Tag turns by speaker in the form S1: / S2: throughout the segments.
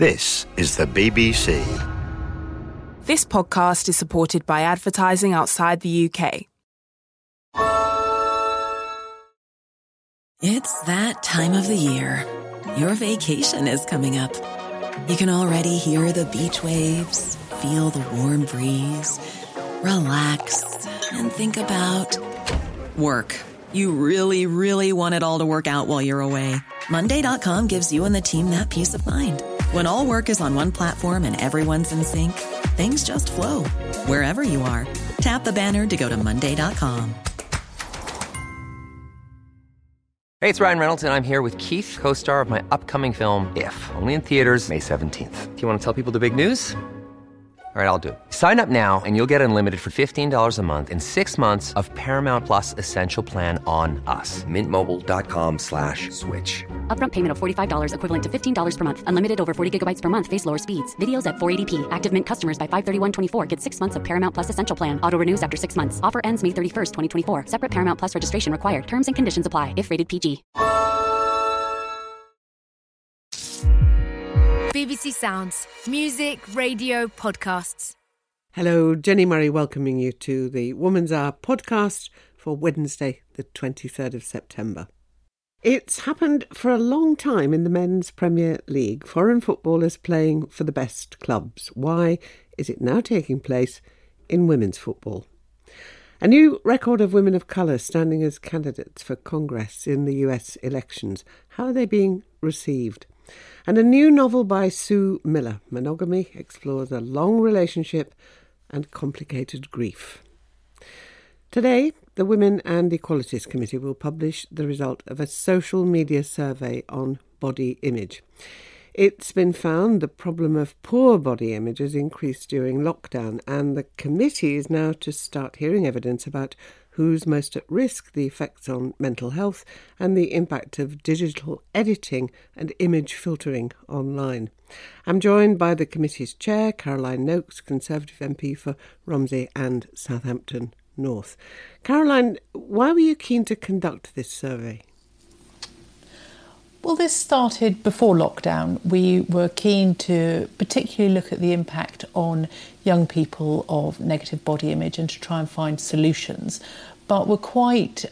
S1: This is the BBC.
S2: This podcast is supported by advertising outside the UK.
S3: It's that time of the year. Your vacation is coming up. You can already hear the beach waves, feel the warm breeze, relax, and think about work. You really, really want it all to work out while you're away. Monday.com gives you and the team that peace of mind. When all work is on one platform and everyone's in sync, things just flow. Wherever you are, tap the banner to go to Monday.com.
S4: Hey, it's Ryan Reynolds, and I'm here with Keith, co-star of my upcoming film, If, only in theaters May 17th. Do you want to tell people the big news? All right, I'll do it. Sign up now and you'll get unlimited for $15 a month and 6 months of Paramount Plus Essential Plan on us. MintMobile.com/switch.
S5: Upfront payment of $45 equivalent to $15 per month. Unlimited over 40 gigabytes per month. Face lower speeds. Videos at 480p. Active Mint customers by 531.24 get 6 months of Paramount Plus Essential Plan. Auto renews after 6 months. Offer ends May 31st, 2024. Separate Paramount Plus registration required. Terms and conditions apply if rated PG.
S6: BBC Sounds. Music, radio, podcasts.
S7: Hello, Jenny Murray welcoming you to the Woman's Hour podcast for Wednesday, the 23rd of September. It's happened for a long time in the Men's Premier League. Foreign footballers playing for the best clubs. Why is it now taking place in women's football? A new record of women of colour standing as candidates for Congress in the US elections. How are they being received? And a new novel by Sue Miller, Monogamy, explores a long relationship and complicated grief. Today, the Women and Equalities Committee will publish the result of a social media survey on body image. It's been found the problem of poor body image has increased during lockdown, and the committee is now to start hearing evidence about who's most at risk, the effects on mental health, and the impact of digital editing and image filtering online. I'm joined by the committee's chair, Caroline Noakes, Conservative MP for Romsey and Southampton North. Caroline, why were you keen to conduct this survey?
S8: Well, this started before lockdown. We were keen to particularly look at the impact on young people of negative body image and to try and find solutions. But we're quite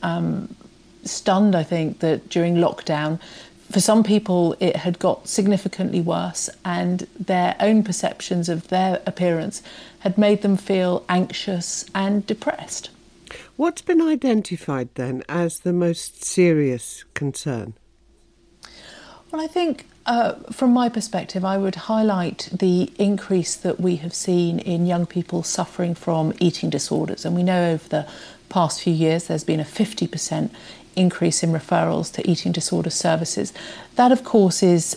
S8: stunned, I think, that during lockdown, for some people it had got significantly worse and their own perceptions of their appearance had made them feel anxious and depressed.
S7: What's been identified then as the most serious concern?
S8: Well, I think from my perspective, I would highlight the increase that we have seen in young people suffering from eating disorders. And we know over the past few years there's been a 50% increase in referrals to eating disorder services. That, of course, is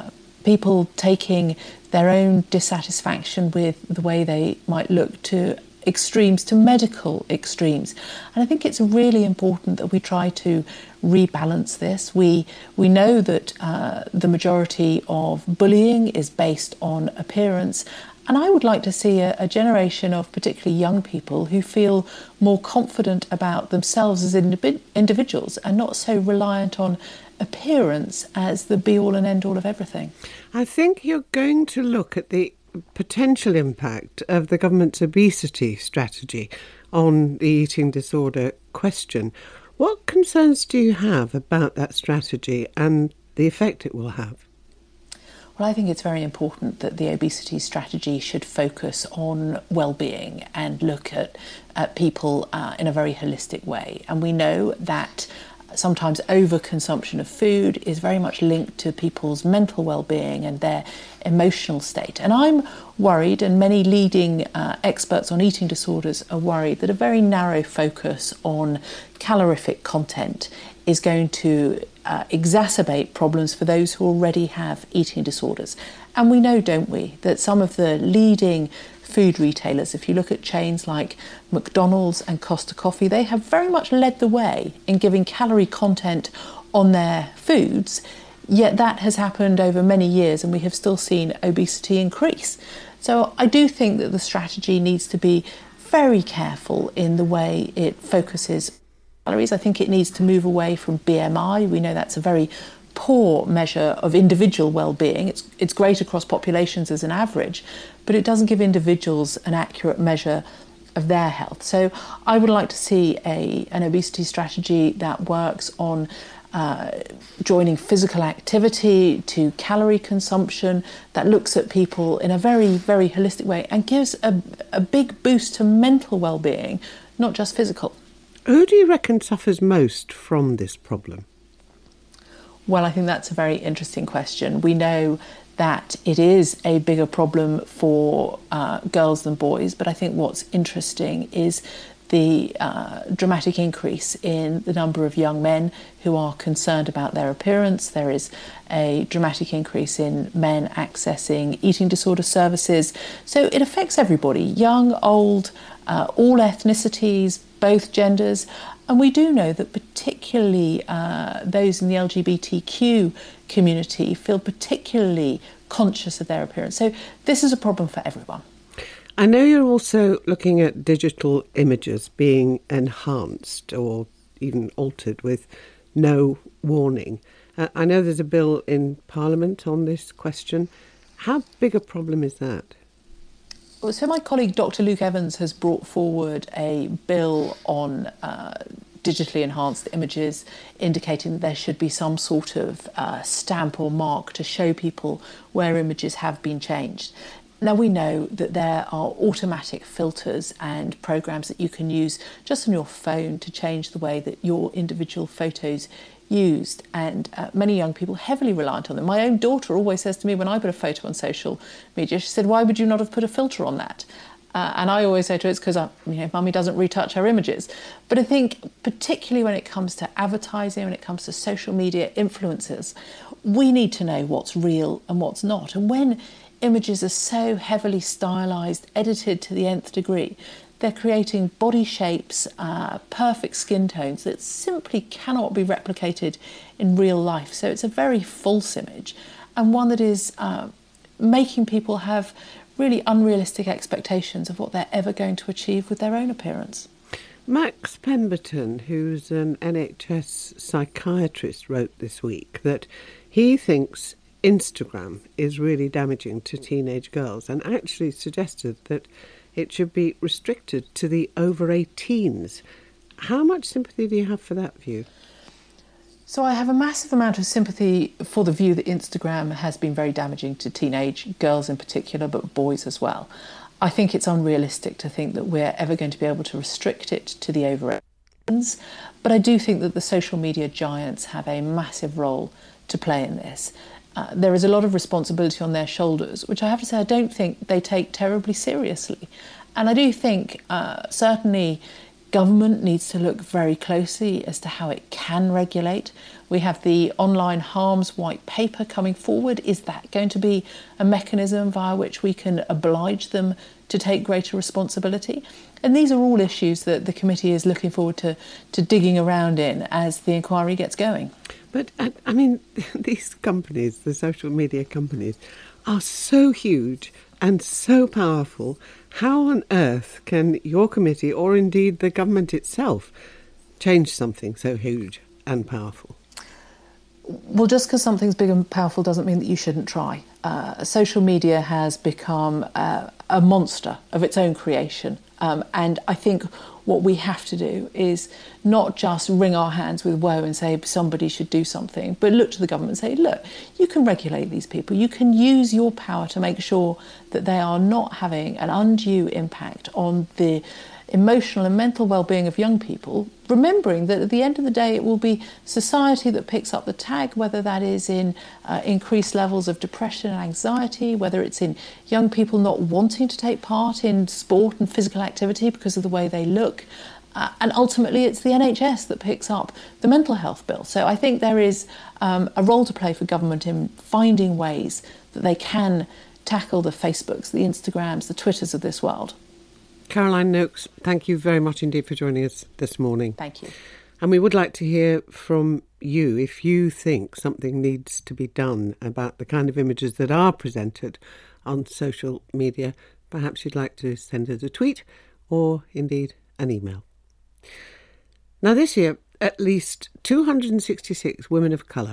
S8: people taking their own dissatisfaction with the way they might look to extremes, to medical extremes. And I think it's really important that we try to rebalance this. We know that the majority of bullying is based on appearance, and I would like to see a generation of particularly young people who feel more confident about themselves as individuals and not so reliant on appearance as the be-all and end-all of everything.
S7: I think you're going to look at the potential impact of the government's obesity strategy on the eating disorder question. What concerns do you have about that strategy and the effect it will have?
S8: Well, I think it's very important that the obesity strategy should focus on well-being and look at people in a very holistic way. And we know that sometimes overconsumption of food is very much linked to people's mental well-being and their emotional state. And I'm worried, and many leading experts on eating disorders are worried, that a very narrow focus on calorific content is going to exacerbate problems for those who already have eating disorders. And we know, don't we, that some of the leading food retailers, if you look at chains like McDonald's and Costa Coffee, they have very much led the way in giving calorie content on their foods, yet that has happened over many years and we have still seen obesity increase. So I do think that the strategy needs to be very careful in the way it focuses calories. I think it needs to move away from BMI. We know that's a very poor measure of individual well-being. It's great across populations as an average, but it doesn't give individuals an accurate measure of their health. So I would like to see an obesity strategy that works on joining physical activity to calorie consumption, that looks at people in a very, very holistic way and gives a big boost to mental well-being, not just physical.
S7: Who do you reckon suffers most from this problem?
S8: Well, I think that's a very interesting question. We know that it is a bigger problem for girls than boys, but I think what's interesting is the dramatic increase in the number of young men who are concerned about their appearance. There is a dramatic increase in men accessing eating disorder services. So it affects everybody, young, old, all ethnicities, both genders. And we do know that particularly those in the LGBTQ community feel particularly conscious of their appearance. So this is a problem for everyone.
S7: I know you're also looking at digital images being enhanced or even altered with no warning. I know there's a bill in Parliament on this question. How big a problem is that?
S8: So my colleague Dr. Luke Evans has brought forward a bill on digitally enhanced images, indicating that there should be some sort of stamp or mark to show people where images have been changed. Now, we know that there are automatic filters and programs that you can use just on your phone to change the way that your individual photos used, and many young people heavily reliant on them. My own daughter always says to me when I put a photo on social media, she said, "Why would you not have put a filter on that?" And I always say to her, it's because Mummy doesn't retouch her images. But I think particularly when it comes to advertising, when it comes to social media influencers, we need to know what's real and what's not. And when images are so heavily stylised, edited to the nth degree, they're creating body shapes, perfect skin tones that simply cannot be replicated in real life. So it's a very false image, and one that is making people have really unrealistic expectations of what they're ever going to achieve with their own appearance.
S7: Max Pemberton, who's an NHS psychiatrist, wrote this week that he thinks Instagram is really damaging to teenage girls and actually suggested that it should be restricted to the over 18s. How much sympathy do you have for that view?
S8: So I have a massive amount of sympathy for the view that Instagram has been very damaging to teenage girls in particular, but boys as well. I think it's unrealistic to think that we're ever going to be able to restrict it to the over 18s, but I do think that the social media giants have a massive role to play in this. There is a lot of responsibility on their shoulders, which I have to say I don't think they take terribly seriously. And I do think certainly government needs to look very closely as to how it can regulate. We have the online harms white paper coming forward. Is that going to be a mechanism via which we can oblige them to take greater responsibility? And these are all issues that the committee is looking forward to digging around in as the inquiry gets going.
S7: But, I mean, these companies, the social media companies, are so huge and so powerful. How on earth can your committee, or indeed the government itself, change something so huge and powerful?
S8: Well, just because something's big and powerful doesn't mean that you shouldn't try. Social media has become a monster of its own creation. And I think what we have to do is not just wring our hands with woe and say somebody should do something, but look to the government and say, look, you can regulate these people. You can use your power to make sure that they are not having an undue impact on the emotional and mental well-being of young people, remembering that at the end of the day it will be society that picks up the tag, whether that is in increased levels of depression and anxiety, whether it's in young people not wanting to take part in sport and physical activity because of the way they look, and ultimately it's the NHS that picks up the mental health bill. So I think there is a role to play for government in finding ways that they can tackle the Facebooks, the Instagrams, the Twitters of this world.
S7: Caroline Nokes, thank you very much indeed for joining us this morning.
S8: Thank you.
S7: And we would like to hear from you if you think something needs to be done about the kind of images that are presented on social media. Perhaps you'd like to send us a tweet or indeed an email. Now this year, At least 266 women of colour,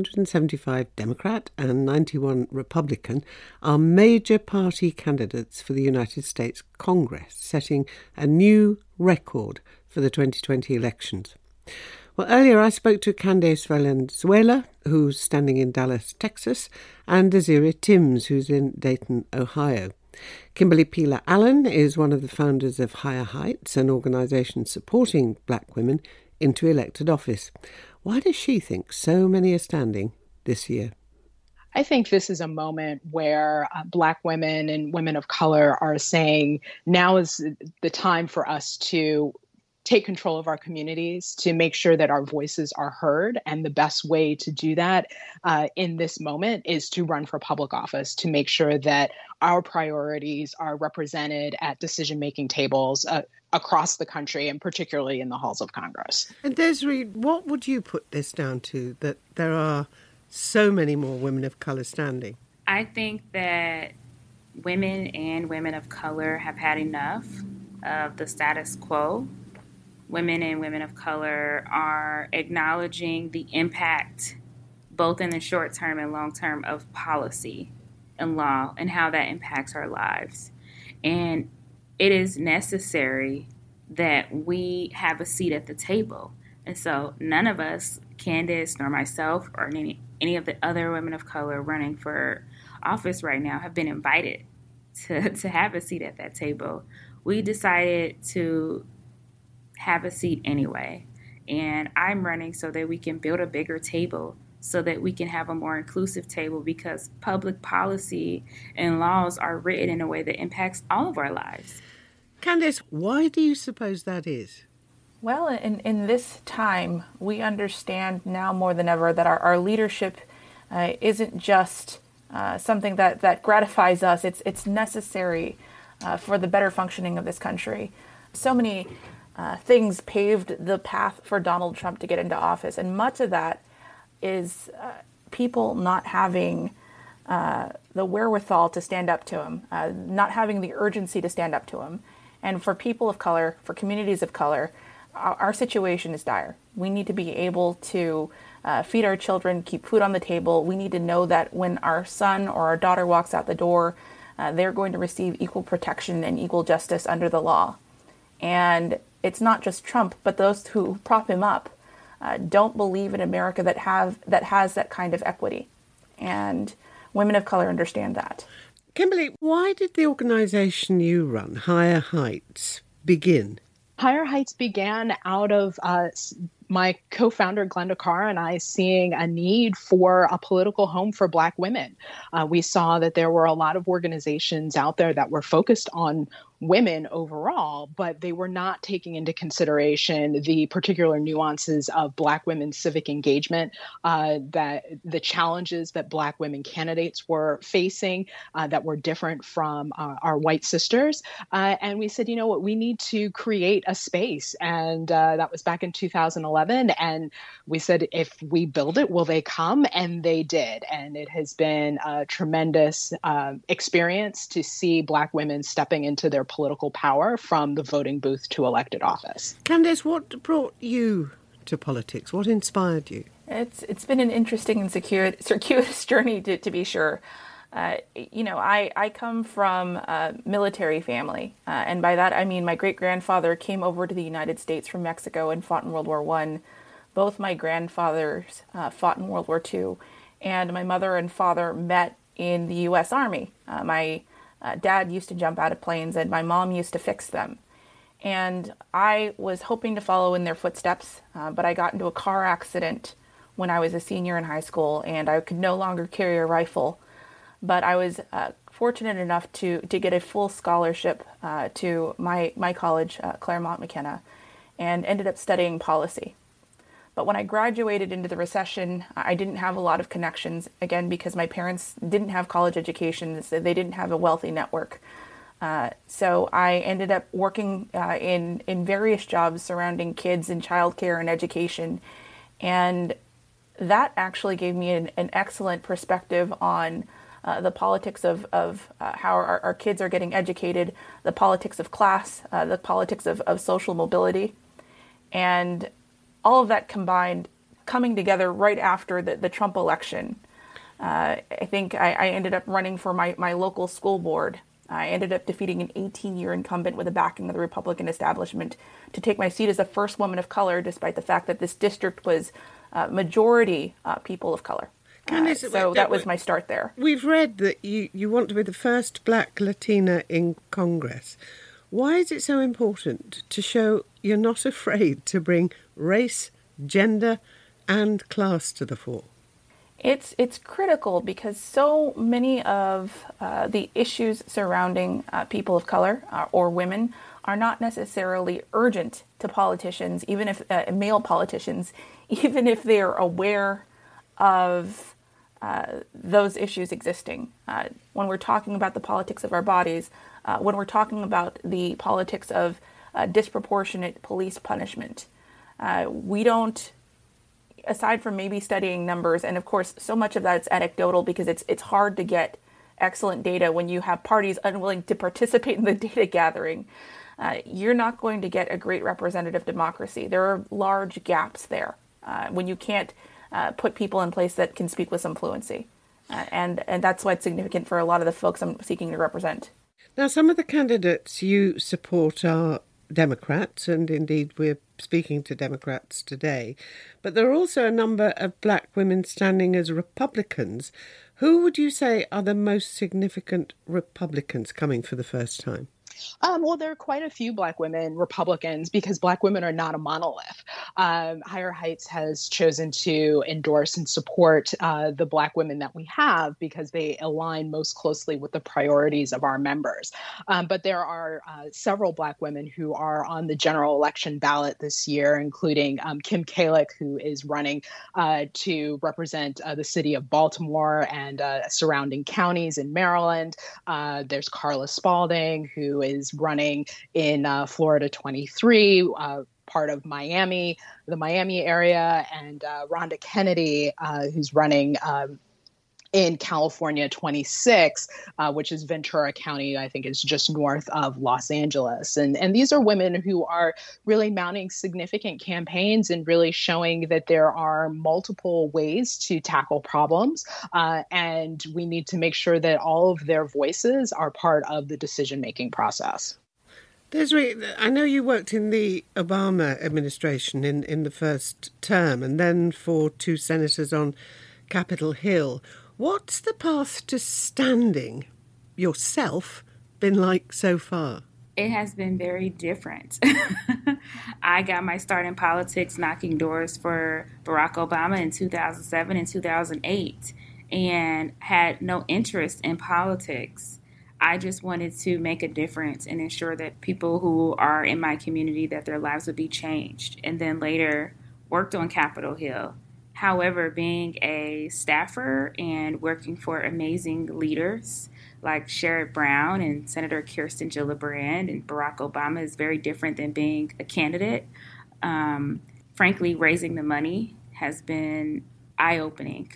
S7: 175 Democrat and 91 Republican, are major party candidates for the United States Congress, setting a new record for the 2020 elections. Well, earlier I spoke to Candace Valenzuela, who's standing in Dallas, Texas, and Desiree Timms, who's in Dayton, Ohio. Kimberly Peeler Allen is one of the founders of Higher Heights, an organisation supporting black women into elected office. Why does she think so many are standing this year?
S9: I think this is a moment where Black women and women of color are saying now is the time for us to take control of our communities, to make sure that our voices are heard. And the best way to do that in this moment is to run for public office, to make sure that our priorities are represented at decision-making tables across the country, and particularly in the halls of Congress.
S7: And Desiree, what would you put this down to, that there are so many more women of colour standing?
S10: I think that women and women of color have had enough of the status quo. Women and women of color are acknowledging the impact, both in the short term and long term, of policy and law and how that impacts our lives. And it is necessary that we have a seat at the table. And so none of us, Candace nor myself or any of the other women of color running for office right now, have been invited to have a seat at that table. We decided to have a seat anyway. And I'm running so that we can build a bigger table, so that we can have a more inclusive table, because public policy and laws are written in a way that impacts all of our lives.
S7: Candace, why do you suppose that is?
S11: Well, in this time, we understand now more than ever that our leadership isn't just something that gratifies us. It's necessary for the better functioning of this country. So many things paved the path for Donald Trump to get into office, and much of that is people not having the wherewithal to stand up to him, not having the urgency to stand up to him. And for people of color, for communities of color, our situation is dire. We need to be able to feed our children, keep food on the table. We need to know that when our son or our daughter walks out the door, they're going to receive equal protection and equal justice under the law. And it's not just Trump, but those who prop him up don't believe in America that has that kind of equity. And women of color understand that.
S7: Kimberly, why did the organisation you run, Higher Heights, begin?
S9: Higher Heights began out of my co-founder, Glenda Carr, and I seeing a need for a political home for Black women. We saw that there were a lot of organizations out there that were focused on women overall, but they were not taking into consideration the particular nuances of Black women's civic engagement, that the challenges that Black women candidates were facing that were different from our white sisters. And we said, you know what, we need to create a space. And that was back in 2011. And we said, if we build it, will they come? And they did. And it has been a tremendous experience to see Black women stepping into their political power from the voting booth to elected office.
S7: Candace, what brought you to politics? What inspired you?
S11: It's been an interesting and circuitous journey, to be sure. I come from a military family, and by that I mean my great-grandfather came over to the United States from Mexico and fought in World War I. Both my grandfathers fought in World War II, and my mother and father met in the U.S. Army. My dad used to jump out of planes, and my mom used to fix them. And I was hoping to follow in their footsteps, but I got into a car accident when I was a senior in high school, and I could no longer carry a rifle. But I was fortunate enough to get a full scholarship to my college, Claremont McKenna, and ended up studying policy. But when I graduated into the recession, I didn't have a lot of connections, again, because my parents didn't have college educations. They didn't have a wealthy network. So I ended up working in various jobs surrounding kids and childcare and education. And that actually gave me an excellent perspective on the politics of how our kids are getting educated, the politics of class, the politics of social mobility. And all of that combined, coming together right after the Trump election. I think I ended up running for my local school board. I ended up defeating an 18-year incumbent with the backing of the Republican establishment to take my seat as the first woman of color, despite the fact that this district was majority people of color. So that was my start there.
S7: We've read that you want to be the first black Latina in Congress. Why is it so important to show you're not afraid to bring race, gender, and class to the fore?
S11: It's critical because so many of the issues surrounding people of color or women are not necessarily urgent to politicians, even if male politicians, even if they are aware of those issues existing. When we're talking about the politics of our bodies, when we're talking about the politics of disproportionate police punishment, we don't, aside from maybe studying numbers, and of course so much of that is anecdotal because it's hard to get excellent data when you have parties unwilling to participate in the data gathering, you're not going to get a great representative democracy. There are large gaps there when you can't put people in place that can speak with some fluency. And that's why it's significant for a lot of the folks I'm seeking to represent.
S7: Now, some of the candidates you support are Democrats, and indeed we're speaking to Democrats today. But there are also a number of black women standing as Republicans. Who would you say are the most significant Republicans coming for the first time?
S9: Well, there are quite a few Black women Republicans because Black women are not a monolith. Higher Heights has chosen to endorse and support the Black women that we have because they align most closely with the priorities of our members. But there are several Black women who are on the general election ballot this year, including Kim Kalick, who is running to represent the city of Baltimore and surrounding counties in Maryland. There's Carla Spalding, who is running in Florida 23, part of Miami, the Miami area, and Rhonda Kennedy, who's running in California 26, which is Ventura County, I think is just north of Los Angeles. And these are women who are really mounting significant campaigns and really showing that there are multiple ways to tackle problems. And we need to make sure that all of their voices are part of the decision-making process.
S7: Desiree, I know you worked in the Obama administration in the first term and then for 2 senators on Capitol Hill. What's the path to standing yourself been like so far?
S10: It has been very different. I got my start in politics knocking doors for Barack Obama in 2007 and 2008 and had no interest in politics. I just wanted to make a difference and ensure that people who are in my community, that their lives would be changed, and then later worked on Capitol Hill. However, being a staffer and working for amazing leaders like Sherrod Brown and Senator Kirsten Gillibrand and Barack Obama is very different than being a candidate. Frankly, raising the money has been eye-opening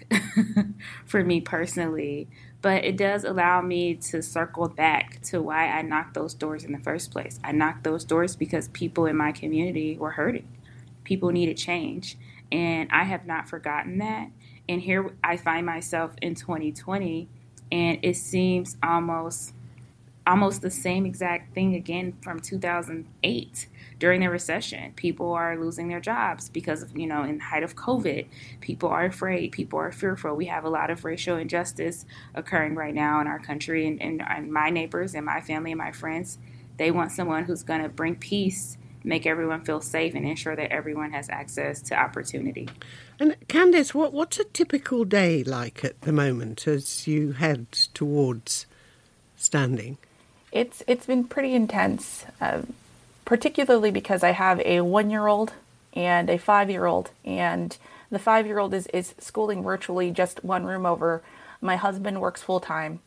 S10: for me personally, but it does allow me to circle back to why I knocked those doors in the first place. I knocked those doors because people in my community were hurting. People needed change. And I have not forgotten that. And here I find myself in 2020, and it seems almost the same exact thing again from 2008 during the recession. People are losing their jobs because of, in the height of COVID. People are afraid. People are fearful. We have a lot of racial injustice occurring right now in our country. And my neighbors and my family and my friends, they want someone who's going to bring peace, make everyone feel safe, and ensure that everyone has access to opportunity.
S7: And Candice, what's a typical day like at the moment as you head towards standing?
S11: It's been pretty intense, particularly because I have a 1-year-old and a 5-year-old, and the 5-year-old is schooling virtually just one room over. My husband works full time,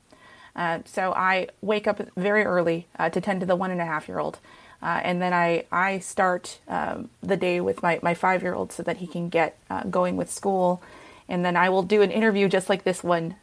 S11: so I wake up very early to tend to the 1.5-year-old. And then I start the day with my 5-year-old so that he can get going with school. And then I will do an interview just like this one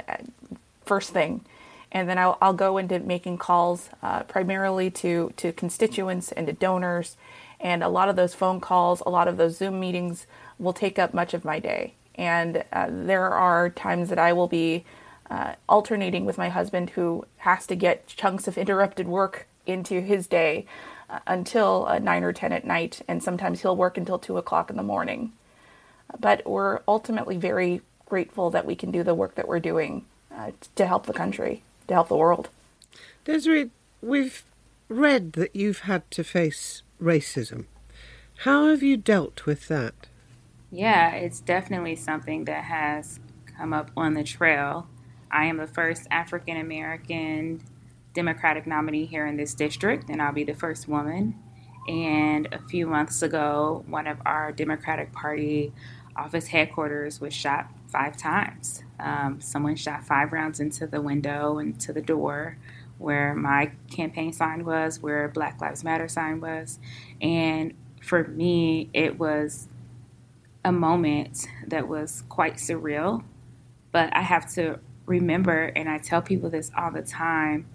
S11: first thing. And then I'll go into making calls primarily to constituents and to donors. And a lot of those phone calls, a lot of those Zoom meetings will take up much of my day. And there are times that I will be alternating with my husband, who has to get chunks of interrupted work into his day until 9 or 10 at night. And sometimes he'll work until 2 o'clock in the morning. But we're ultimately very grateful that we can do the work that we're doing to help the country, to help the world.
S7: Desiree, we've read that you've had to face racism. How have you dealt with that?
S10: Yeah, it's definitely something that has come up on the trail. I am the first African American Democratic nominee here in this district, and I'll be the first woman. And a few months ago, one of our Democratic Party office headquarters was shot 5 times. Someone shot 5 rounds into the window and to the door where my campaign sign was, where Black Lives Matter sign was. And for me, it was a moment that was quite surreal. But I have to remember, and I tell people this all the time,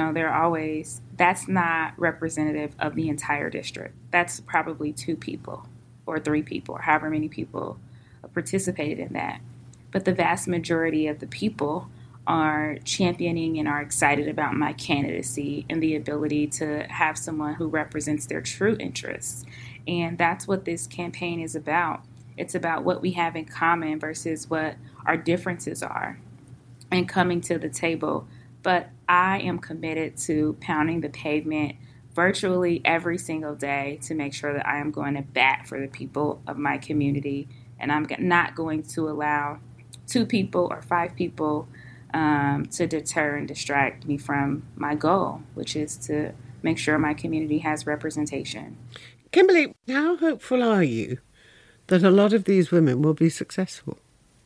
S10: that's not representative of the entire district. That's probably 2 people or 3 people or however many people participated in that. But the vast majority of the people are championing and are excited about my candidacy and the ability to have someone who represents their true interests. And that's what this campaign is about. It's about what we have in common versus what our differences are and coming to the table. But I am committed to pounding the pavement virtually every single day to make sure that I am going to bat for the people of my community. And I'm not going to allow 2 people or 5 people to deter and distract me from my goal, which is to make sure my community has representation.
S7: Kimberly, how hopeful are you that a lot of these women will be successful?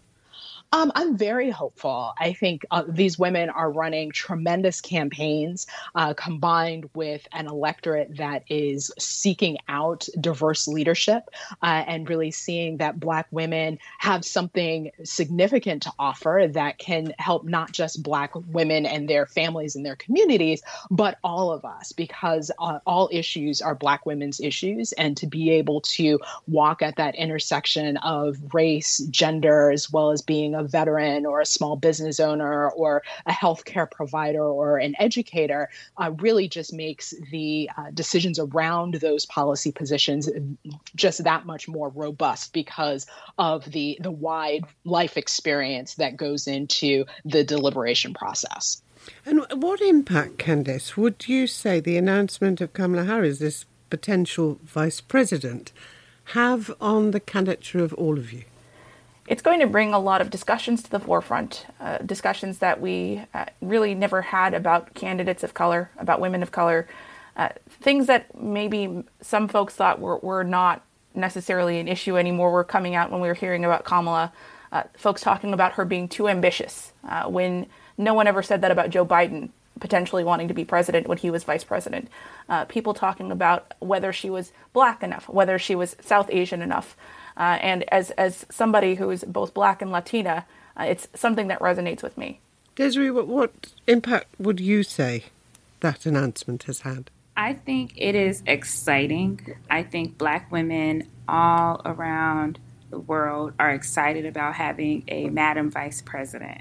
S9: I'm very hopeful. I think these women are running tremendous campaigns combined with an electorate that is seeking out diverse leadership and really seeing that Black women have something significant to offer that can help not just Black women and their families and their communities, but all of us, because all issues are Black women's issues. And to be able to walk at that intersection of race, gender, as well as being a veteran or a small business owner or a healthcare provider or an educator really just makes the decisions around those policy positions just that much more robust because of the wide life experience that goes into the deliberation process.
S7: And what impact, Candice, would you say the announcement of Kamala Harris, this potential vice president, have on the candidature of all of you?
S11: It's going to bring a lot of discussions to the forefront, discussions that we really never had about candidates of color, about women of color, things that maybe some folks thought were not necessarily an issue anymore were coming out when we were hearing about Kamala. Folks talking about her being too ambitious, when no one ever said that about Joe Biden potentially wanting to be president when he was vice president. People talking about whether she was Black enough, whether she was South Asian enough. And as somebody who is both Black and Latina, it's something that resonates with me.
S7: Desiree, what impact would you say that announcement has had?
S10: I think it is exciting. I think Black women all around the world are excited about having a Madam Vice President.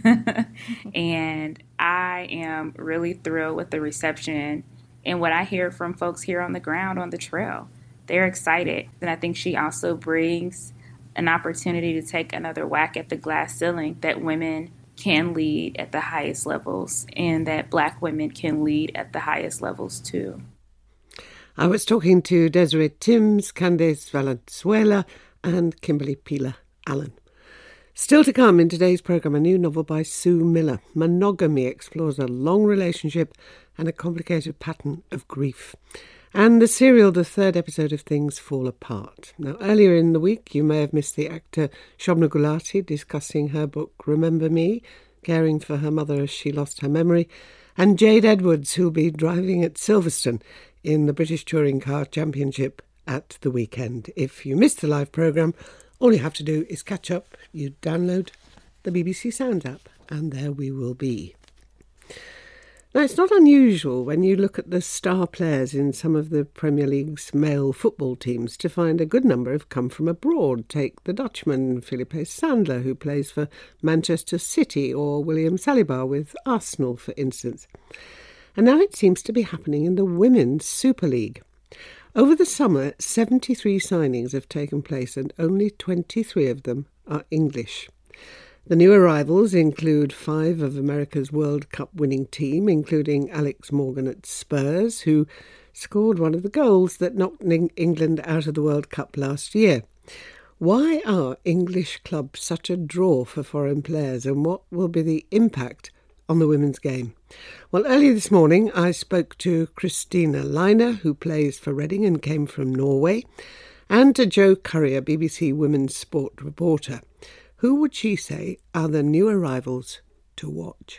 S10: And I am really thrilled with the reception and what I hear from folks here on the ground on the trail. They're excited. And I think she also brings an opportunity to take another whack at the glass ceiling that women can lead at the highest levels and that Black women can lead at the highest levels too.
S7: I was talking to Desiree Timms, Candice Valenzuela and Kimberly Peeler-Allen. Still to come in today's programme, a new novel by Sue Miller. Monogamy explores a long relationship and a complicated pattern of grief. And the serial, the 3rd episode of Things Fall Apart. Now, earlier in the week, you may have missed the actor Shobna Gulati discussing her book, Remember Me, caring for her mother as she lost her memory, and Jade Edwards, who'll be driving at Silverstone in the British Touring Car Championship at the weekend. If you missed the live programme, all you have to do is catch up. You download the BBC Sounds app, and there we will be. Now, it's not unusual when you look at the star players in some of the Premier League's male football teams to find a good number have come from abroad. Take the Dutchman Philippe Sandler, who plays for Manchester City, or William Saliba with Arsenal, for instance. And now it seems to be happening in the Women's Super League. Over the summer, 73 signings have taken place and only 23 of them are English. The new arrivals include 5 of America's World Cup winning team, including Alex Morgan at Spurs, who scored one of the goals that knocked England out of the World Cup last year. Why are English clubs such a draw for foreign players, and what will be the impact on the women's game? Well, earlier this morning I spoke to Christina Leiner, who plays for Reading and came from Norway, and to Jo Currier, BBC Women's Sport reporter. Who would she say are the new arrivals to watch?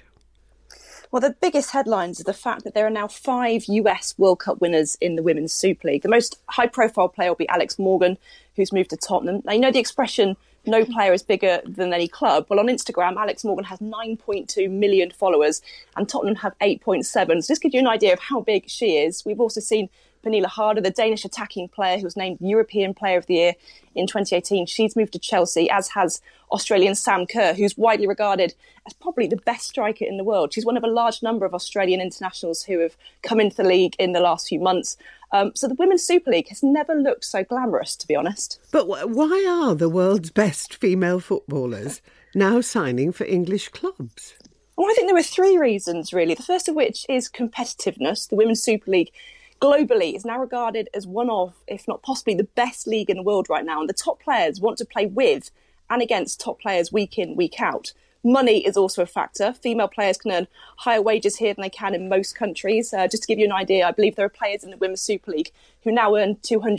S12: Well, the biggest headlines are the fact that there are now 5 US World Cup winners in the Women's Super League. The most high-profile player will be Alex Morgan, who's moved to Tottenham. Now, you know the expression, no player is bigger than any club. Well, on Instagram, Alex Morgan has 9.2 million followers and Tottenham have 8.7. So just give you an idea of how big she is. We've also seen Pernille Harder, the Danish attacking player who was named European Player of the Year in 2018. She's moved to Chelsea, as has Australian Sam Kerr, who's widely regarded as probably the best striker in the world. She's one of a large number of Australian internationals who have come into the league in the last few months. So the Women's Super League has never looked so glamorous, to be honest.
S7: But why are the world's best female footballers now signing for English clubs?
S12: Well, I think there are 3 reasons, really. The first of which is competitiveness. The Women's Super League globally is now regarded as one of, if not possibly, the best league in the world right now. And the top players want to play with and against top players week in, week out. Money is also a factor. Female players can earn higher wages here than they can in most countries. Just to give you an idea, I believe there are players in the Women's Super League who now earn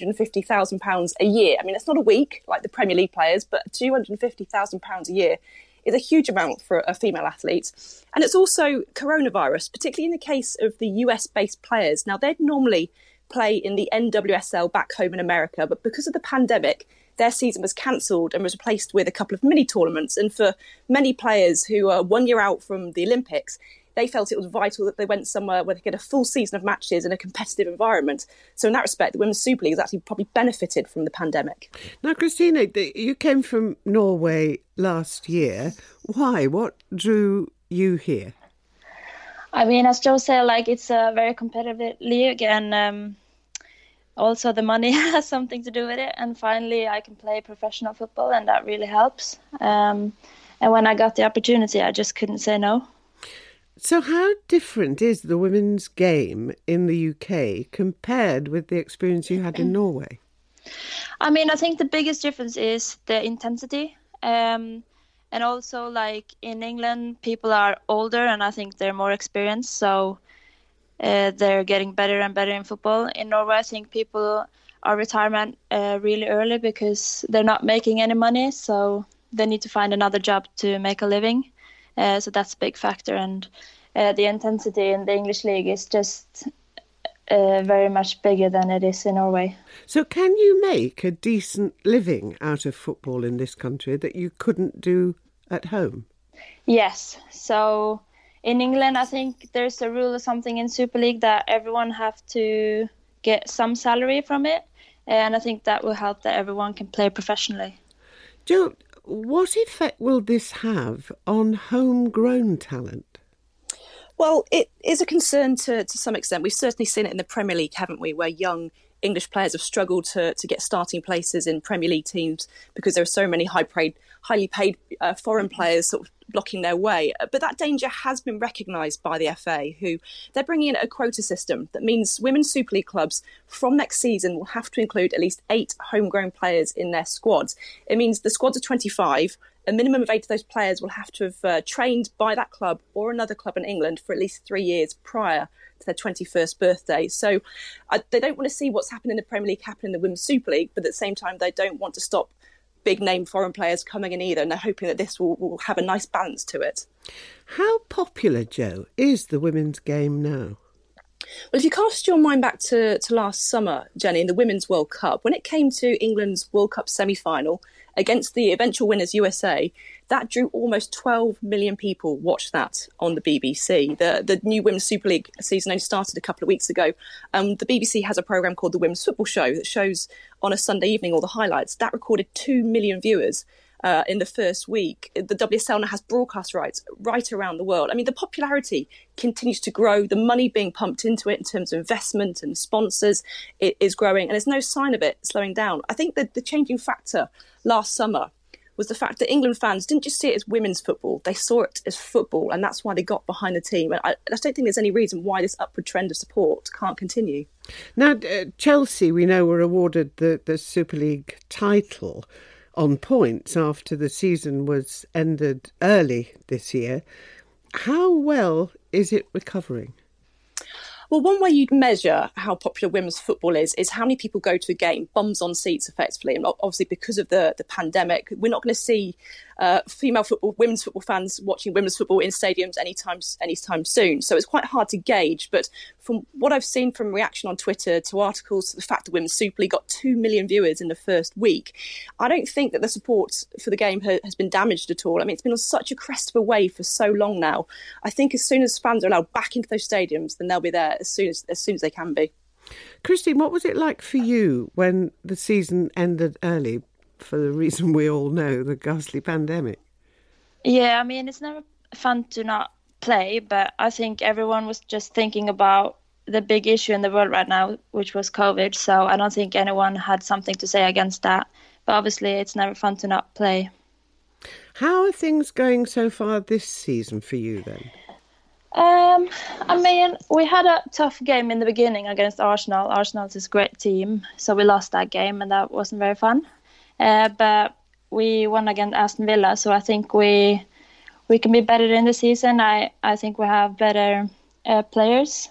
S12: £250,000 a year. I mean, it's not a week like the Premier League players, but £250,000 a year is a huge amount for a female athlete. And it's also coronavirus, particularly in the case of the US-based players. Now, they'd normally play in the NWSL back home in America, but because of the pandemic, their season was cancelled and was replaced with a couple of mini tournaments. And for many players who are 1 year out from the Olympics, they felt it was vital that they went somewhere where they get a full season of matches in a competitive environment. So in that respect, the Women's Super League has actually probably benefited from the pandemic.
S7: Now, Christina, you came from Norway last year. Why? What drew you here?
S13: I mean, as Jo said, it's a very competitive league, and also the money has something to do with it. And finally, I can play professional football, and that really helps. And when I got the opportunity, I just couldn't say no.
S7: So how different is the women's game in the UK compared with the experience you had in Norway?
S13: I mean, I think the biggest difference is the intensity. And also, in England, people are older and I think they're more experienced. So they're getting better and better in football. In Norway, I think people are retirement really early because they're not making any money. So they need to find another job to make a living. So that's a big factor. And the intensity in the English league is just very much bigger than it is in Norway.
S7: So can you make a decent living out of football in this country that you couldn't do at home?
S13: Yes. So in England, I think there's a rule or something in Super League that everyone have to get some salary from it. And I think that will help that everyone can play professionally.
S7: Jo, what effect will this have on homegrown talent?
S12: Well, it is a concern to some extent. We've certainly seen it in the Premier League, haven't we, where young English players have struggled to get starting places in Premier League teams because there are so many highly paid foreign players sort of blocking their way. But that danger has been recognised by the FA, who they're bringing in a quota system that means Women's Super League clubs from next season will have to include at least 8 homegrown players in their squads. It means the squads are 25. A minimum of 8 of those players will have to have trained by that club or another club in England for at least 3 years prior to their 21st birthday. So they don't want to see what's happened in the Premier League happen in the Women's Super League, but at the same time, they don't want to stop big name foreign players coming in either, and they're hoping that this will have a nice balance to it.
S7: How popular, Jo, is the women's game now?
S12: Well, if you cast your mind back to last summer, Jenny, in the Women's World Cup, when it came to England's World Cup semi-final against the eventual winners USA, that drew almost 12 million people watched that on the BBC. The new Women's Super League season only started a couple of weeks ago. The BBC has a programme called The Women's Football Show that shows on a Sunday evening all the highlights. That recorded 2 million viewers in the first week. The WSL now has broadcast rights right around the world. I mean, the popularity continues to grow. The money being pumped into it in terms of investment and sponsors is growing, and there's no sign of it slowing down. I think that the changing factor last summer was the fact that England fans didn't just see it as women's football, they saw it as football, and that's why they got behind the team. And I don't think there's any reason why this upward trend of support can't continue.
S7: Now, Chelsea, we know, were awarded the Super League title on points after the season was ended early this year. How well is it recovering?
S12: Well, one way you'd measure how popular women's football is how many people go to a game, bums on seats effectively. And obviously because of the pandemic, we're not going to see women's football fans watching women's football in stadiums anytime soon. So it's quite hard to gauge. But from what I've seen from reaction on Twitter to articles to the fact that Women's Super League got 2 million viewers in the first week, I don't think that the support for the game has been damaged at all. I mean, it's been on such a crest of a wave for so long now. I think as soon as fans are allowed back into those stadiums, then they'll be there as soon as they can be.
S7: Christine, what was it like for you when the season ended early, for the reason we all know, the ghastly pandemic?
S13: Yeah, I mean, it's never fun to not play, but I think everyone was just thinking about the big issue in the world right now, which was COVID. So I don't think anyone had something to say against that. But obviously, it's never fun to not play.
S7: How are things going so far this season for you then?
S13: I mean, we had a tough game in the beginning against Arsenal. Arsenal is a great team, so we lost that game and that wasn't very fun. But we won against Aston Villa, so I think we can be better in the season. I think we have better players.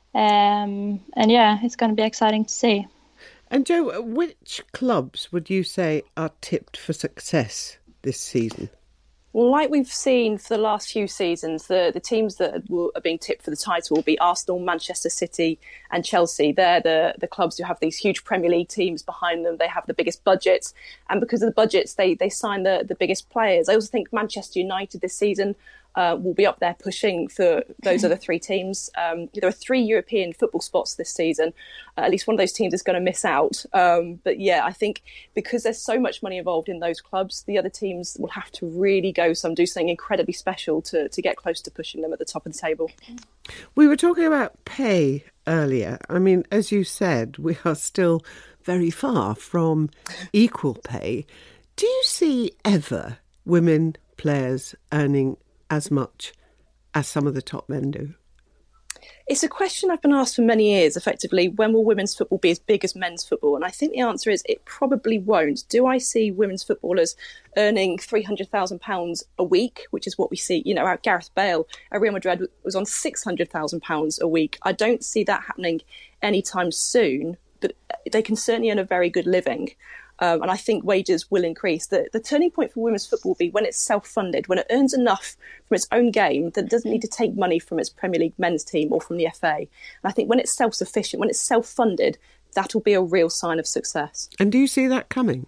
S13: And yeah, it's going to be exciting to see.
S7: And Jo, which clubs would you say are tipped for success this season?
S12: Well, like we've seen for the last few seasons, the teams that are being tipped for the title will be Arsenal, Manchester City and Chelsea. They're the clubs who have these huge Premier League teams behind them. They have the biggest budgets. And because of the budgets, they sign the biggest players. I also think Manchester United this season will be up there pushing for those other three teams. There are 3 European football spots this season. At least one of those teams is going to miss out. But yeah, I think because there's so much money involved in those clubs, the other teams will have to really do something incredibly special to get close to pushing them at the top of the table.
S7: We were talking about pay earlier. I mean, as you said, we are still very far from equal pay. Do you see ever women players earning as much as some of the top men do?
S12: It's a question I've been asked for many years, effectively, when will women's football be as big as men's football? And I think the answer is it probably won't. Do I see women's footballers earning £300,000 a week, which is what we see, Gareth Bale at Real Madrid was on £600,000 a week. I don't see that happening anytime soon, but they can certainly earn a very good living. And I think wages will increase. The turning point for women's football will be when it's self-funded, when it earns enough from its own game that it doesn't need to take money from its Premier League men's team or from the FA. And I think when it's self-sufficient, when it's self-funded, that will be a real sign of success.
S7: And do you see that coming?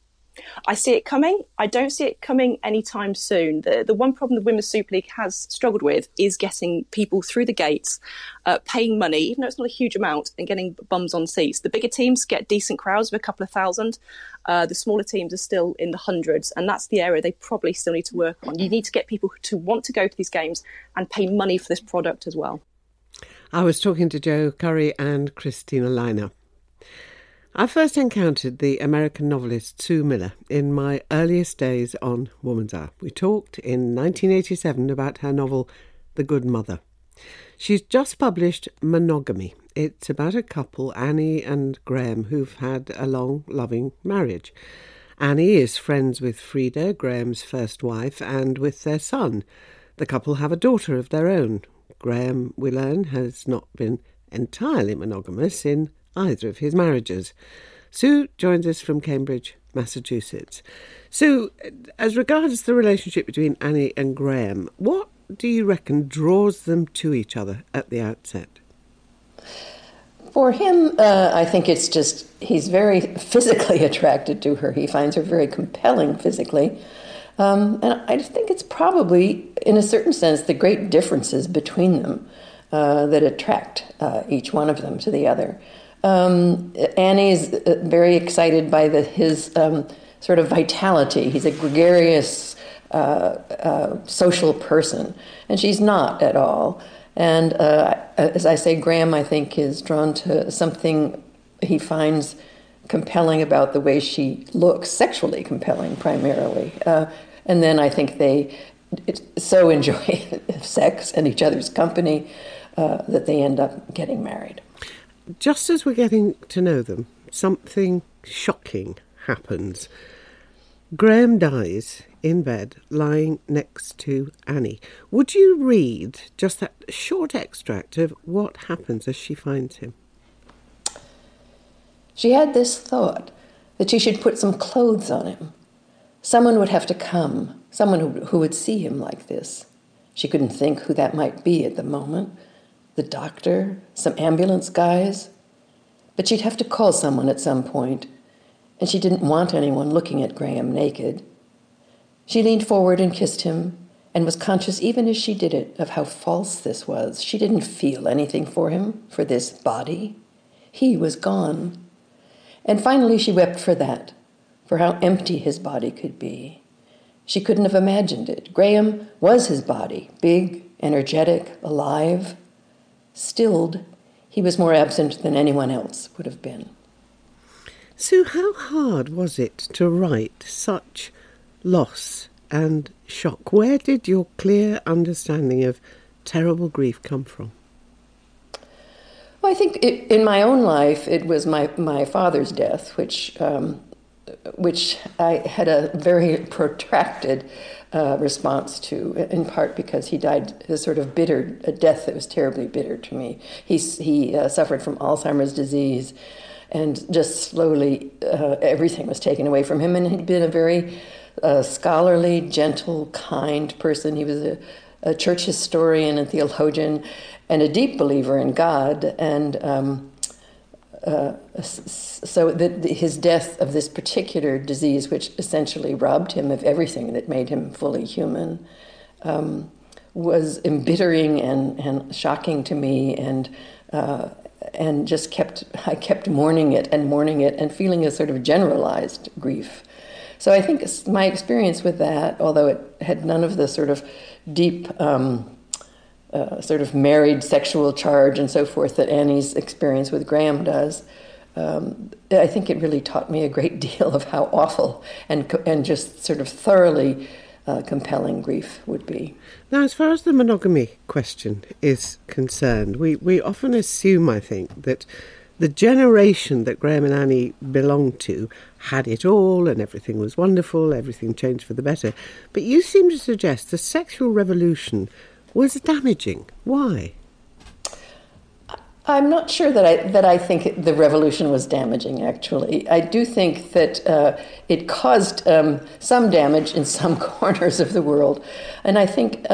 S12: I see it coming. I don't see it coming anytime soon. The one problem the Women's Super League has struggled with is getting people through the gates, paying money, even though it's not a huge amount, and getting bums on seats. The bigger teams get decent crowds of a couple of thousand. The smaller teams are still in the hundreds, and that's the area they probably still need to work on. You need to get people to want to go to these games and pay money for this product as well.
S7: I was talking to Jo Curry and Christina Leiner. I first encountered the American novelist Sue Miller in my earliest days on Woman's Hour. We talked in 1987 about her novel The Good Mother. She's just published Monogamy. It's about a couple, Annie and Graham, who've had a long, loving marriage. Annie is friends with Frida, Graham's first wife, and with their son. The couple have a daughter of their own. Graham, we learn, has not been entirely monogamous in either of his marriages. Sue joins us from Cambridge, Massachusetts. Sue, as regards the relationship between Annie and Graham, what do you reckon draws them to each other at the outset?
S14: For him, I think it's just he's very physically attracted to her. He finds her very compelling physically. And I think it's probably, in a certain sense, the great differences between them that attract each one of them to the other. Annie is very excited by his sort of vitality. He's a gregarious, social person, and she's not at all. And as I say, Graham, I think, is drawn to something he finds compelling about the way she looks, sexually compelling primarily. And then I think they so enjoy sex and each other's company that they end up getting married.
S7: Just as we're getting to know them, something shocking happens. Graham dies in bed, lying next to Annie. Would you read just that short extract of what happens as she finds him?
S14: She had this thought that she should put some clothes on him. Someone would have to come, someone who would see him like this. She couldn't think who that might be at the moment. The doctor, some ambulance guys. But she'd have to call someone at some point, and she didn't want anyone looking at Graham naked. She leaned forward and kissed him, and was conscious, even as she did it, of how false this was. She didn't feel anything for him, for this body. He was gone. And finally she wept for that, for how empty his body could be. She couldn't have imagined it. Graham was his body, big, energetic, alive. Stilled, he was more absent than anyone else would have been.
S7: Sue, how hard was it to write such loss and shock? Where did your clear understanding of terrible grief come from?
S14: Well, I think in my own life, it was my father's death, which I had a very protracted response to, in part because he died a sort of bitter, a death that was terribly bitter to me. He suffered from Alzheimer's disease, and just slowly everything was taken away from him. And he'd been a very scholarly, gentle, kind person. He was a church historian and theologian, and a deep believer in God. And so his death of this particular disease, which essentially robbed him of everything that made him fully human, was embittering and shocking to me, and just I kept mourning it and feeling a sort of generalized grief. So I think my experience with that, although it had none of the sort of deep sort of married sexual charge and so forth that Annie's experience with Graham does, I think it really taught me a great deal of how awful and just sort of thoroughly compelling grief would be.
S7: Now, as far as the monogamy question is concerned, we often assume, I think, that the generation that Graham and Annie belonged to had it all and everything was wonderful, everything changed for the better. But you seem to suggest the sexual revolution was damaging. Why?
S14: I'm not sure that I think the revolution was damaging, actually. I do think that it caused some damage in some corners of the world. And I think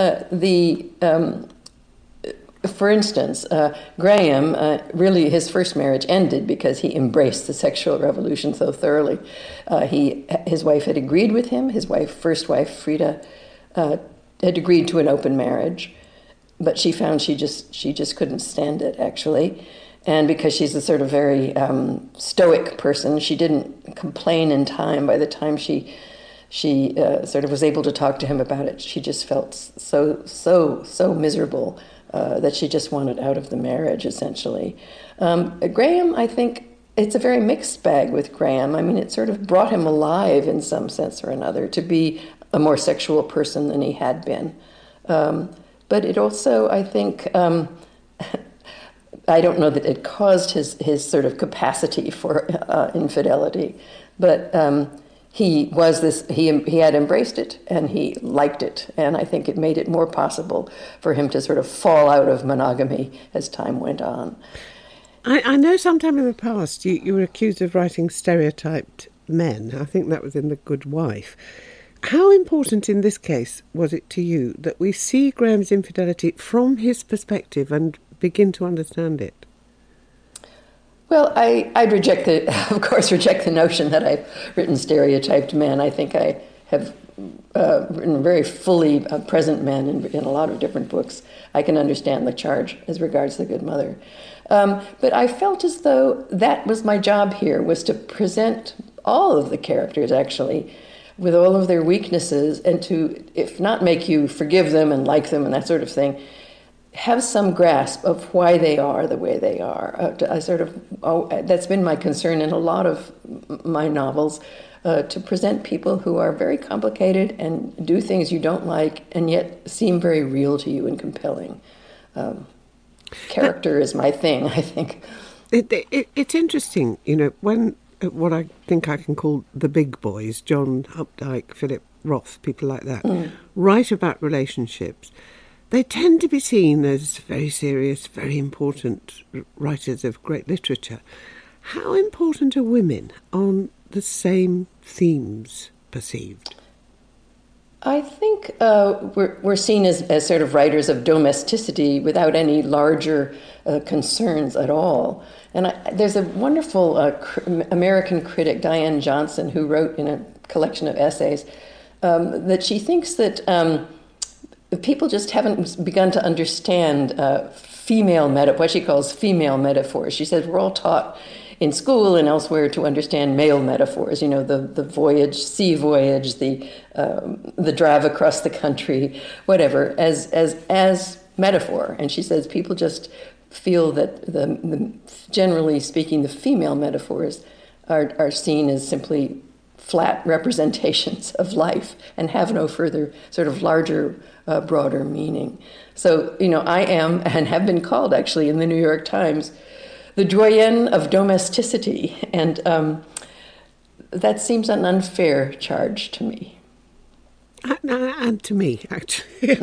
S14: for instance, Graham, really his first marriage ended because he embraced the sexual revolution so thoroughly. His wife had agreed with him. His first wife, Frida, had agreed to an open marriage. But she found she just couldn't stand it, actually. And because she's a sort of very stoic person, she didn't complain in time. By the time she sort of was able to talk to him about it, she just felt so miserable that she just wanted out of the marriage, essentially. Graham, I think it's a very mixed bag with Graham. I mean, it sort of brought him alive in some sense or another to be a more sexual person than he had been. But it also, I think, I don't know that it caused his sort of capacity for infidelity, but he had embraced it and he liked it, and I think it made it more possible for him to sort of fall out of monogamy as time went on.
S7: I know sometime in the past you were accused of writing stereotyped men. I think that was in The Good Wife. How important in this case was it to you that we see Graham's infidelity from his perspective and begin to understand it?
S14: Well, I'd reject the notion that I've written stereotyped men. I think I have very fully present men in a lot of different books, I can understand the charge as regards the good mother. But I felt as though that was my job here, was to present all of the characters, actually, with all of their weaknesses, and to, if not make you forgive them and like them and that sort of thing, have some grasp of why they are the way they are. That's been my concern in a lot of my novels, to present people who are very complicated and do things you don't like and yet seem very real to you and compelling. Character is my thing, I think.
S7: It's interesting, when what I think I can call the big boys, John Updike, Philip Roth, people like that, write about relationships, they tend to be seen as very serious, very important writers of great literature. How important are women on the same themes perceived?
S14: I think we're seen as sort of writers of domesticity without any larger concerns at all. And there's a wonderful American critic, Diane Johnson, who wrote in a collection of essays that she thinks that people just haven't begun to understand what she calls female metaphors. She says we're all taught in school and elsewhere to understand male metaphors, the voyage, sea voyage, the drive across the country, whatever, as metaphor. And she says people just feel that generally speaking, the female metaphors are seen as simply flat representations of life and have no further sort of larger, broader meaning. So, I am and have been called actually in the New York Times the doyenne of domesticity, and that seems an unfair charge to me.
S7: And to me, actually.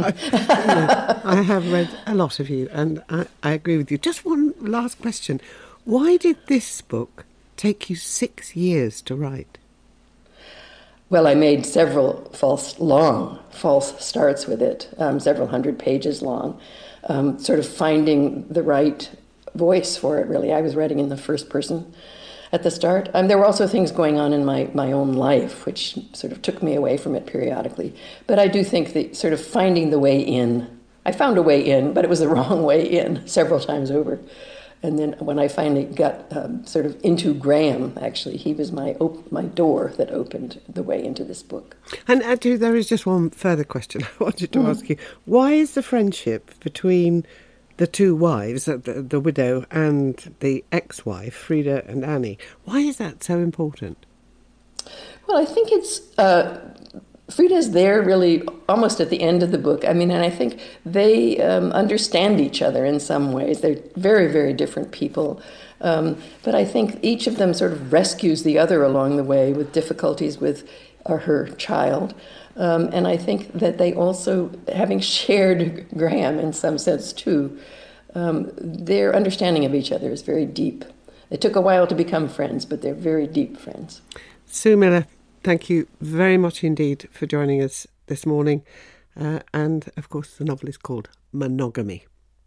S7: I have read a lot of you, and I agree with you. Just one last question. Why did this book take you 6 years to write?
S14: Well, I made several false starts with it, several hundred pages long, sort of finding the right voice for it, really. I was writing in the first person at the start. There were also things going on in my own life, which sort of took me away from it periodically. But I do think that sort of finding the way in, I found a way in, but it was the wrong way in several times over. And then when I finally got sort of into Graham, actually, he was my door that opened the way into this book.
S7: And actually, there is just one further question I wanted to ask you. Why is the friendship between the two wives, the widow and the ex-wife, Frida and Annie, why is that so important?
S14: Well, I think it's Frida's there really almost at the end of the book. And I think they understand each other in some ways. They're very, very different people. But I think each of them sort of rescues the other along the way with difficulties with her child. And I think that they also, having shared Graham in some sense too, their understanding of each other is very deep. It took a while to become friends, but they're very deep friends.
S7: Sue Miller, thank you very much indeed for joining us this morning. And, of course, the novel is called Monogamy.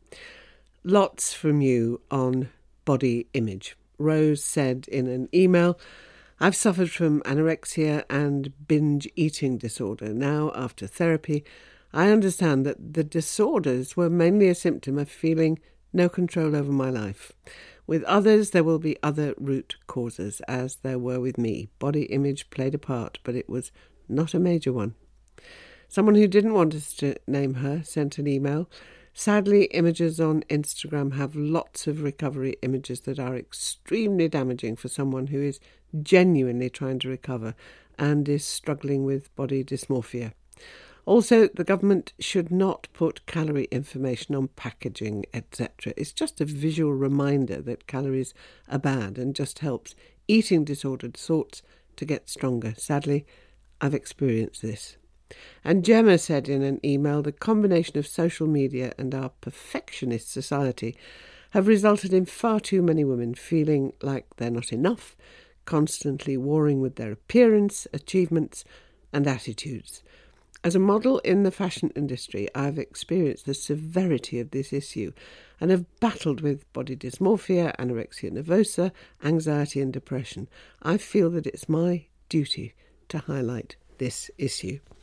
S7: Lots from you on body image. Rose said in an email, I've suffered from anorexia and binge eating disorder. Now, after therapy, I understand that the disorders were mainly a symptom of feeling no control over my life. With others, there will be other root causes, as there were with me. Body image played a part, but it was not a major one. Someone who didn't want us to name her sent an email. Sadly, images on Instagram have lots of recovery images that are extremely damaging for someone who is genuinely trying to recover and is struggling with body dysmorphia. Also, the government should not put calorie information on packaging, etc. It's just a visual reminder that calories are bad and just helps eating disordered thoughts to get stronger. Sadly, I've experienced this. And Gemma said in an email, the combination of social media and our perfectionist society have resulted in far too many women feeling like they're not enough, constantly warring with their appearance, achievements and attitudes. As a model in the fashion industry, I've experienced the severity of this issue and have battled with body dysmorphia, anorexia nervosa, anxiety and depression. I feel that it's my duty to highlight this issue.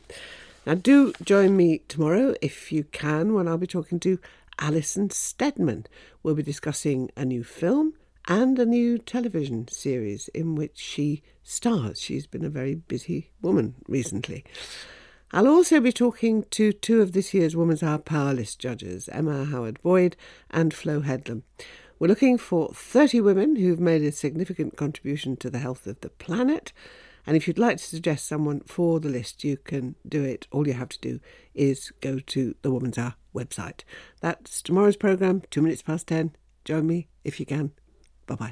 S7: Now, do join me tomorrow, if you can, when I'll be talking to Alison Steadman. We'll be discussing a new film and a new television series in which she stars. She's been a very busy woman recently. I'll also be talking to two of this year's Women's Hour Powerlist judges, Emma Howard-Boyd and Flo Headlam. We're looking for 30 women who've made a significant contribution to the health of the planet. And if you'd like to suggest someone for the list, you can do it. All you have to do is go to the Woman's Hour website. That's tomorrow's programme, 10:02. Join me if you can. Bye-bye.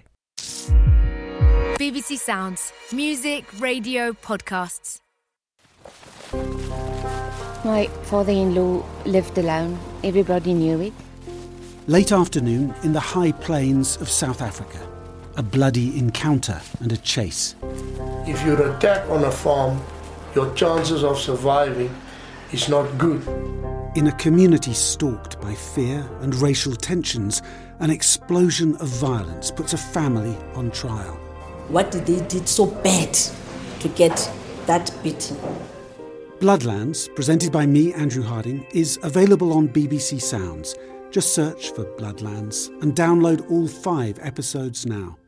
S6: BBC Sounds. Music, radio, podcasts.
S15: My father-in-law lived alone. Everybody knew it.
S16: Late afternoon in the high plains of South Africa. A bloody encounter and a chase.
S17: If you're attacked on a farm, your chances of surviving is not good.
S16: In a community stalked by fear and racial tensions, an explosion of violence puts a family on trial.
S18: What did they did so bad to get that beaten?
S16: Bloodlands, presented by me, Andrew Harding, is available on BBC Sounds. Just search for Bloodlands and download all 5 episodes now.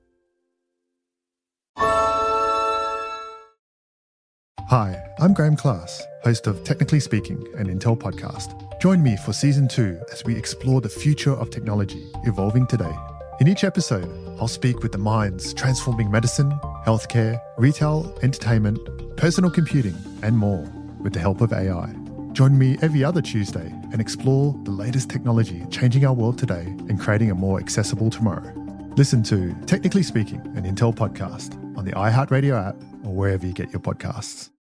S19: Hi, I'm Graham Class, host of Technically Speaking, an Intel podcast. Join me for Season 2 as we explore the future of technology evolving today. In each episode, I'll speak with the minds transforming medicine, healthcare, retail, entertainment, personal computing, and more with the help of AI. Join me every other Tuesday and explore the latest technology changing our world today and creating a more accessible tomorrow. Listen to Technically Speaking, an Intel podcast on the iHeartRadio app or wherever you get your podcasts.